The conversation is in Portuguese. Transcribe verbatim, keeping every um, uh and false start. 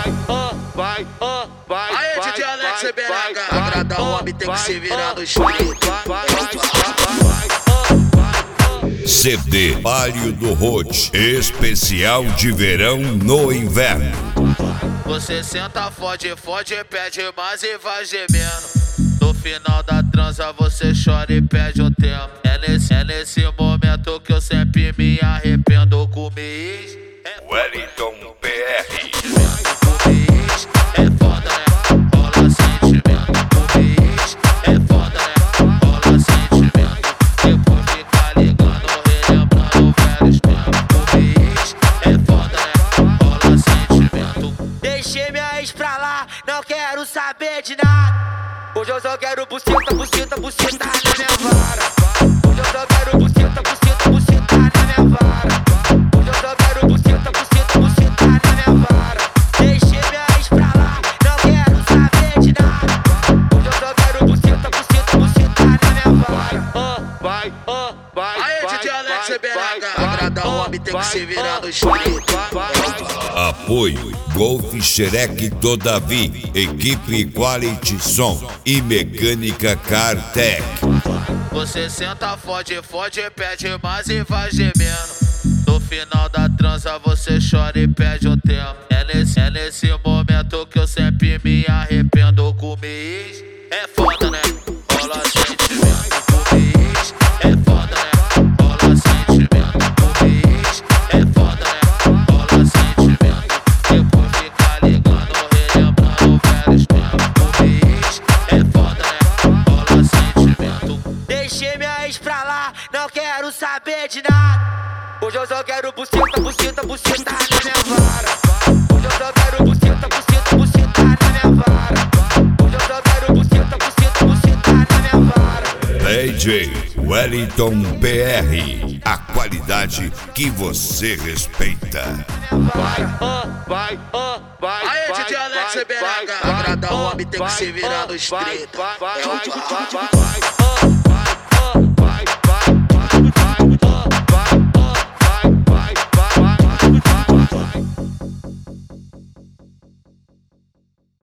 vai, ah, vai, ah, vai. Aí, D J Alex e B H, agrada o homem tem que se virar no espírito. C D Palio do Road, especial de verão no inverno. Você senta, fode, fode, pede mais e vai gemendo. No final da transa você chora e pede um tempo. É nesse, é nesse momento que eu sempre me arrependo. Com ex, é Wellington P R. com ex, é foda, né? Rola sentimento. Com ex, é foda, né? Rola sentimento. Depois fica ligando, relembrando velhos tempos. Com ex, é foda, né? Rola sentimento. Deixei minha ex pra lá, não quero saber de nada. Hoje eu só quero buceta, buceta, buceta na minha vara. Hoje eu só quero buceta, buceta, buceta na minha vara. Hoje eu só quero buceta, buceta, buceta na minha vara. Deixei minha ex pra lá, não quero saber de nada. Hoje eu só quero buceta, buceta, buceta na minha vara. Ah, vai, ah, vai. Aí, D J Alex e B H, agrada o homem tem que se virar no espírito. Apoio Golf Xerec Todavi, equipe Quality Som e Mecânica Cartec. Você senta, fode, fode, pede mais e vai gemendo. No final da transa você chora e pede um tempo. É nesse, é nesse momento que eu sempre me arrependo. Com ex, é foda, né? Rola sentimento. Com ex, é foda, né? Rola sentimento. Com ex, é foda, né? Rola sentimento. Depois fica ligando, relembrando velhos tempos. Com ex, é foda, né? Rola sentimento. Deixei minha ex pra lá, não quero saber de nada. Hoje eu só quero buceta, buceta, buceta na minha vara. Hoje eu só quero buceta, buceta, buceta na minha vara. Hoje eu só quero buceta, buceta, buceta na minha vara. D J Wellington P R, a qualidade que você respeita. Vai, ah, vai, ah, vai. Aí, D J Alex e B H, agrada o homem tem que se virar no espírito. Vai, vai, vai, vai.